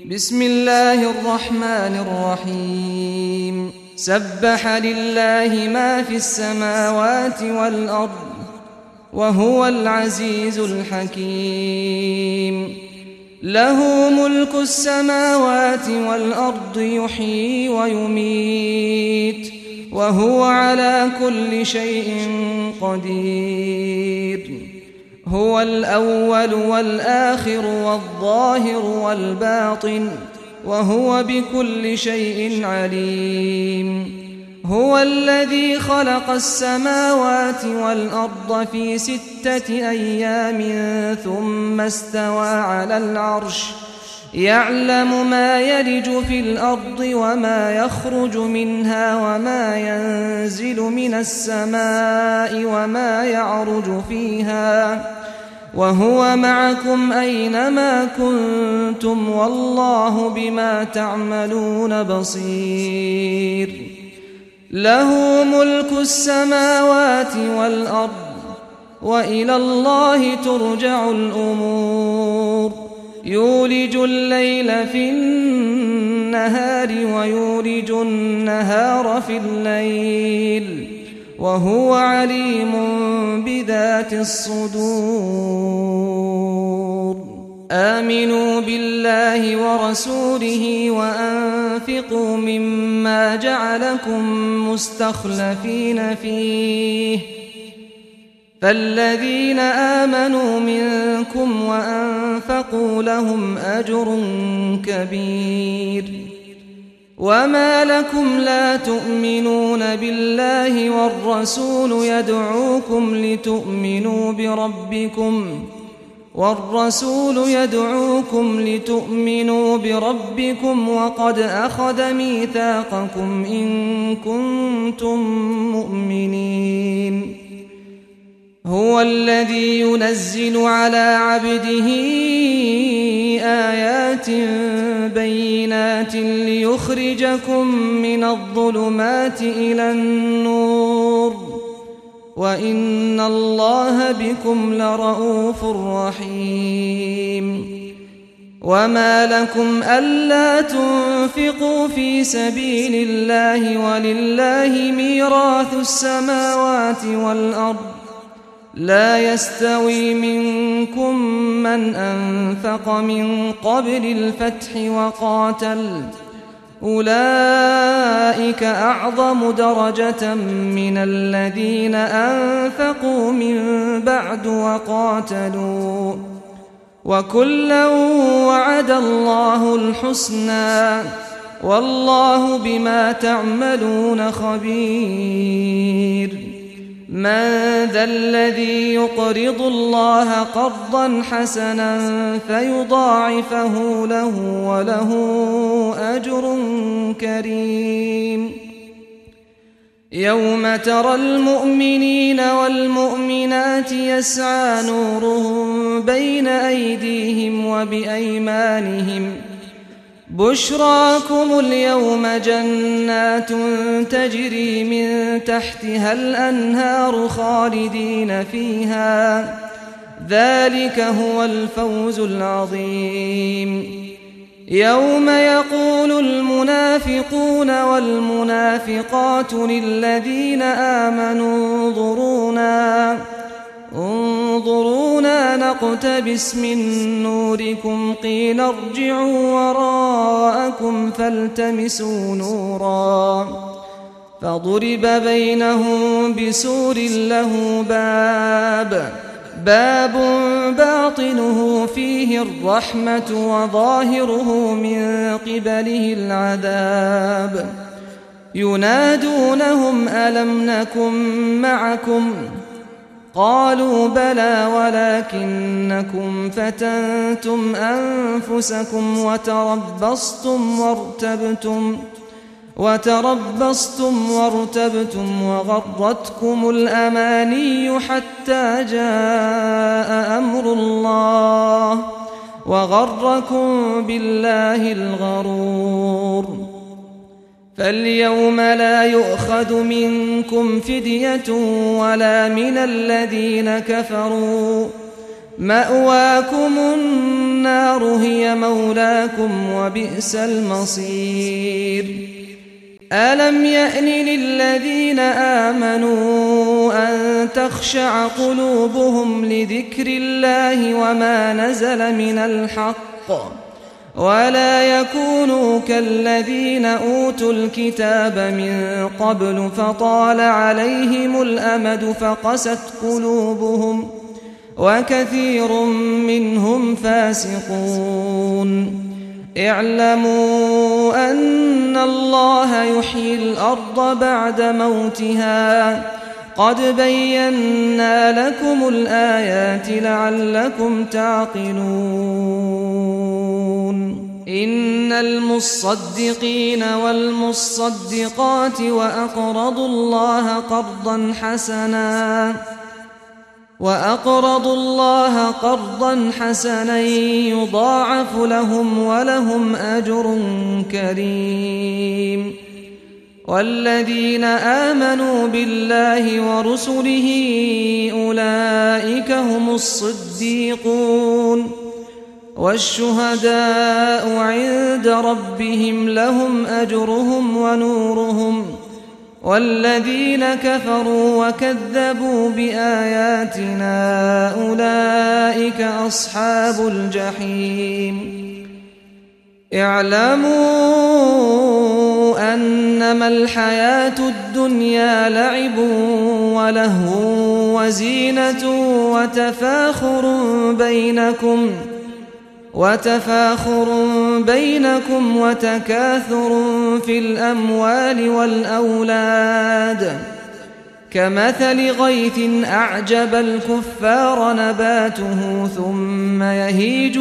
بسم الله الرحمن الرحيم سبح لله ما في السماوات والأرض وهو العزيز الحكيم له ملك السماوات والأرض يحيي ويميت وهو على كل شيء قدير هو الأول والآخر والظاهر والباطن وهو بكل شيء عليم هو الذي خلق السماوات والأرض في 6 أيام ثم استوى على العرش يعلم ما يلج في الأرض وما يخرج منها وما ينزل من السماء وما يعرج فيها وهو معكم أينما كنتم والله بما تعملون بصير له ملك السماوات والأرض وإلى الله ترجع الأمور يولج الليل في النهار ويولج النهار في الليل وهو عليم بذات الصدور آمنوا بالله ورسوله وأنفقوا مما جعلكم مستخلفين فيه فالذين آمنوا منكم وأنفقوا لهم أجر كبير وما لكم لا تؤمنون بالله والرسول يدعوكم لتؤمنوا بربكم وقد أخذ ميثاقكم إن كنتم مؤمنين هو الذي ينزل على عبده آيات بينات ليخرجكم من الظلمات إلى النور وإن الله بكم لرؤوف رحيم وما لكم ألا تنفقوا في سبيل الله ولله ميراث السماوات والأرض لا يستوي منكم من أنفق من قبل الفتح وقاتل أولئك أعظم درجة من الذين أنفقوا من بعد وقاتلوا وكلا وعد الله الحسنى والله بما تعملون خبير من ذا الذي يقرض الله قرضا حسنا فيضاعفه له وله أجر كريم يوم ترى المؤمنين والمؤمنات يسعى نورهم بين أيديهم وبأيمانهم بشراكم اليوم جنات تجري من تحتها الأنهار خالدين فيها ذلك هو الفوز العظيم يوم يقول المنافقون والمنافقات للذين آمنوا انظرونا نقتبس من نوركم قيل ارجعوا وراءكم فالتمسوا نورا فضرب بينهم بسور له باب باطنه فيه الرحمة وظاهره من قبله العذاب ينادونهم ألم نكن معكم قالوا بلى ولكنكم فتنتم أنفسكم وتربصتم وارتبتم وغرتكم الأماني حتى جاء أمر الله وغركم بالله الغرور فاليوم لا يؤخذ منكم فدية ولا من الذين كفروا مأواكم النار هي مولاكم وبئس المصير ألم يأن للذين آمنوا أن تخشع قلوبهم لذكر الله وما نزل من الحق ولا يكونوا كالذين أوتوا الكتاب من قبل فطال عليهم الأمد فقست قلوبهم وكثير منهم فاسقون اعلموا أن الله يحيي الأرض بعد موتها قد بينا لكم الآيات لعلكم تعقلون إن المصدقين والمصدقات وأقرضوا الله قرضا حسنا يضاعف لهم ولهم أجر كريم والذين آمنوا بالله ورسله أولئك هم الصديقون والشهداء عند ربهم لهم أجرهم ونورهم والذين كفروا وكذبوا بآياتنا أولئك أصحاب الجحيم اعلموا أنما الحياة الدنيا لعب ولهو وزينة وتفاخر بينكم وتكاثر في الأموال والأولاد كمثل غيث أعجب الكفار نباته ثم يهيج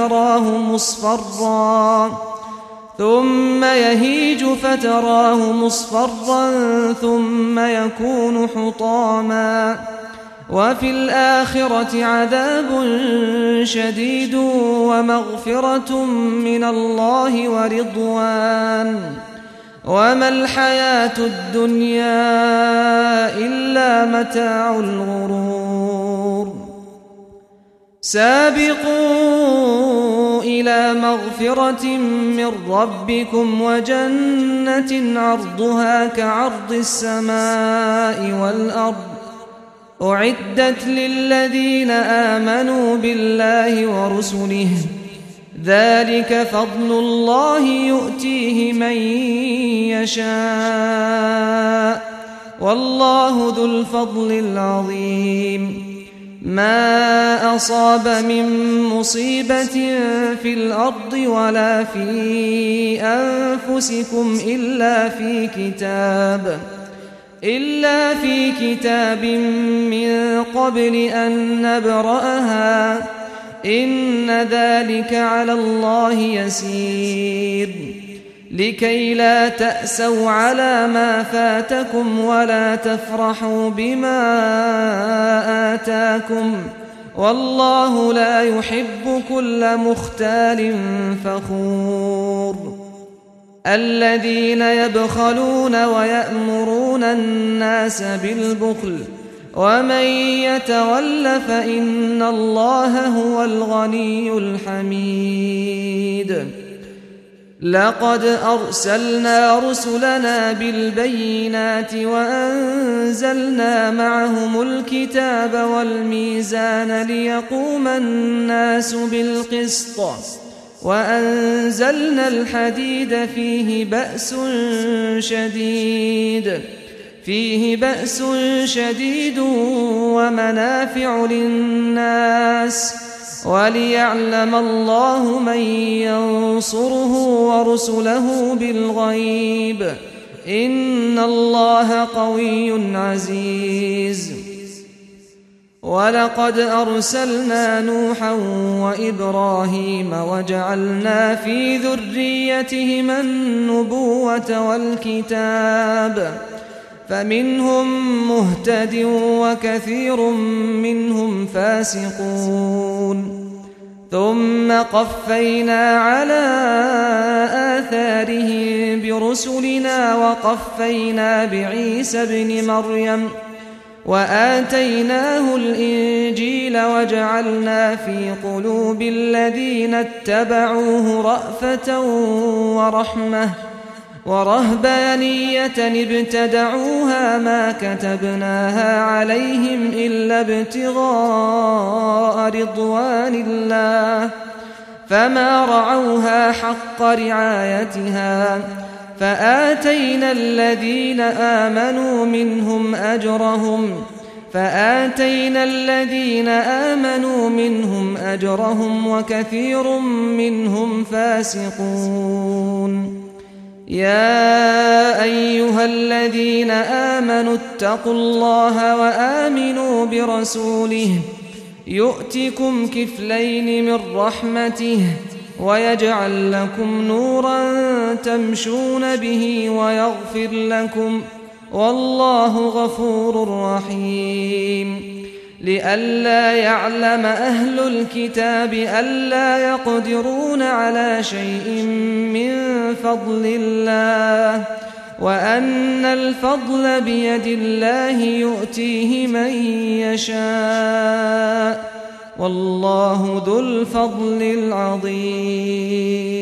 فتراه مصفرا ثم يكون حطاما وفي الآخرة عذاب شديد ومغفرة من الله ورضوان وما الحياة الدنيا إلا متاع الغرور سابقوا إلى مغفرة من ربكم وجنة عرضها كعرض السماء والأرض أعدت للذين آمنوا بالله ورسله ذلك فضل الله يؤتيه من يشاء والله ذو الفضل العظيم ما أصاب من مصيبة في الأرض ولا في أنفسكم إلا في كتاب من قبل أن نبرأها إن ذلك على الله يسير لكي لا تأسوا على ما فاتكم ولا تفرحوا بما آتاكم والله لا يحب كل مختال فخور الذين يبخلون ويأمرون الناس بالبخل ومن يتول فإن الله هو الغني الحميد لقد أرسلنا رسلنا بالبينات وأنزلنا معهم الكتاب والميزان ليقوم الناس بالقسط وأنزلنا الحديد فيه بأس شديد ومنافع للناس وليعلم الله من ينصره ورسله بالغيب إن الله قوي عزيز ولقد أرسلنا نوحا وإبراهيم وجعلنا في ذريتهما النبوة والكتاب فمنهم مهتد وكثير منهم فاسقون ثم قفينا على آثارهم برسلنا وقفينا بعيسى ابن مريم وآتيناه الإنجيل وجعلنا في قلوب الذين اتبعوه رأفة ورحمة ورهبانية ابتدعوها ما كتبناها عليهم إلا ابتغاء رضوان الله فما رعوها حق رعايتها فآتينا الذين آمنوا منهم أجرهم وكثير منهم فاسقون. يا أيها الذين آمنوا اتقوا الله وآمنوا برسوله يؤتكم كفلين من رحمته ويجعل لكم نورا تمشون به ويغفر لكم والله غفور رحيم. لئلا يعلم أهل الكتاب ألا يقدرون على شيء من فضل الله وأن الفضل بيد الله يؤتيه من يشاء والله ذو الفضل العظيم.